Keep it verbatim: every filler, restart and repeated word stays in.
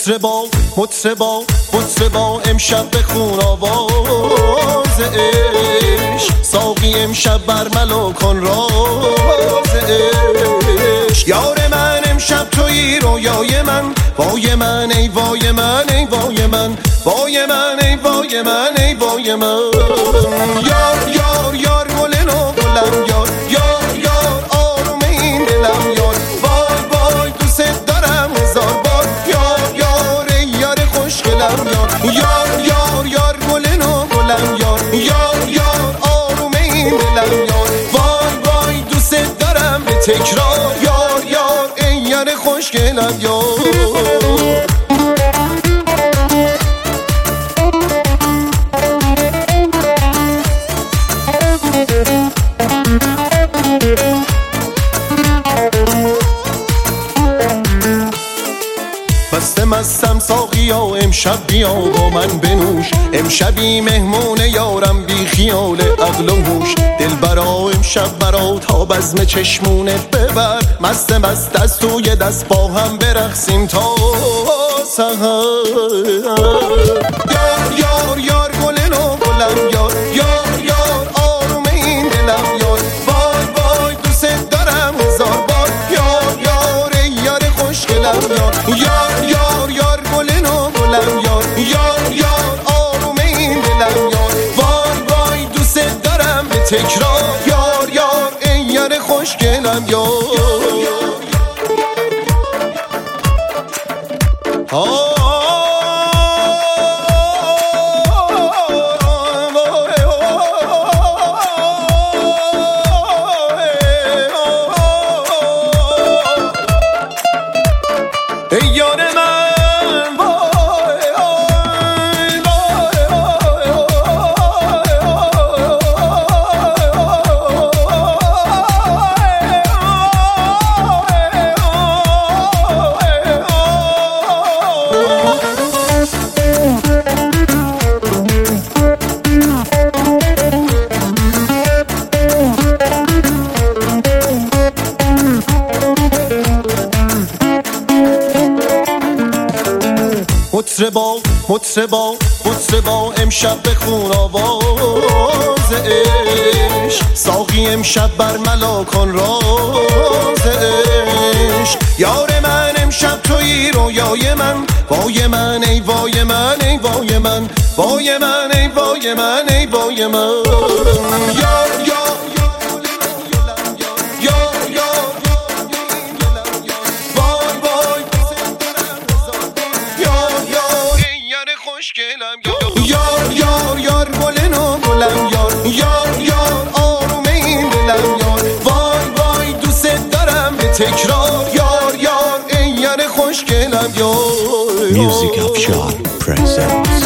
مطربا مطربا مطربا امشب بخون آواز عشق، ساقی امشب برملا کن راز عشق. یار من امشب تویی رویای من، وای من ای وای من ای وای من، وای من ای وای من ای وای من. یار یار یار گل نو گلم یار، یار یار آروم این دلم یار، وای وای دوست دارم هزار بار، یار یار ای یار خوشگلم یار، یار یار یار گل نو گلم یار، یار یار آروم این دلم یار، وای وای دوست دارم به تکرار، یار یار ای یار خوشگلم یار. بسته مستم ساقیا امشب بیا با من بنوش، امشبی مهمون یارم بی خیال عقل و هوش، دلبرا امشب برا تا بزم چشمونه ببر، مست مست دست توی دست با هم برقصیم تا سحر. یار یار یار گل نو گلم یار، یار یار آروم این دلم یار، وای وای دوست دارم هزار بار، یار یار ای یار خوشگلم یار، یار یار یار گل نو گلم یار، یار یار آروم این دلم یار، وای وای دوست دارم به تکرار، یار یار ای یار خوشگلم یار. ای یار من وای وای مطربا مطربا مطربا امشب بخون آواز عشق، ساقی امشب برملا کن راز عشق. یار من امشب تویی رویای من، وای من ای وای من ای وای من، وای من ای وای من ای وای من. یار یار یار یار یار گل نو گلم یار، یار یار آروم این دلم یار، وای وای دوست دارم به تکرار، یار یار ای یار خوشگلم یار. Music Afshar presents